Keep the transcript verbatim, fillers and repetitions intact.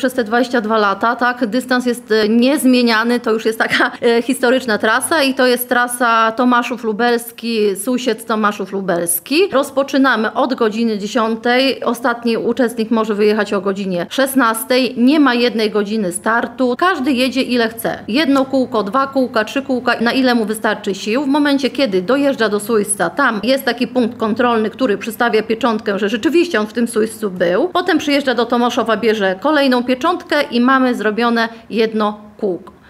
przez te dwadzieścia dwa lata, tak, dystans jest niezmieniany, to już jest taka e, historyczna trasa i to jest trasa Tomaszów Lubelski, Susiec Tomaszów Lubelski. Rozpoczynamy od godziny dziesiątej, ostatni uczestnik może wyjechać o godzinie szesnastej, nie ma jednej godziny startu, każdy jedzie ile chce. Jedno kółko, dwa kółka, trzy kółka, na ile mu wystarczy sił. W momencie, kiedy dojeżdża do Suisca, tam jest taki punkt kontrolny, który przystawia pieczątkę, że rzeczywiście on w tym Suiscu był. Potem przyjeżdża do Tomaszowa, bierze kolejną pieczątkę i mamy zrobione jedno kółko.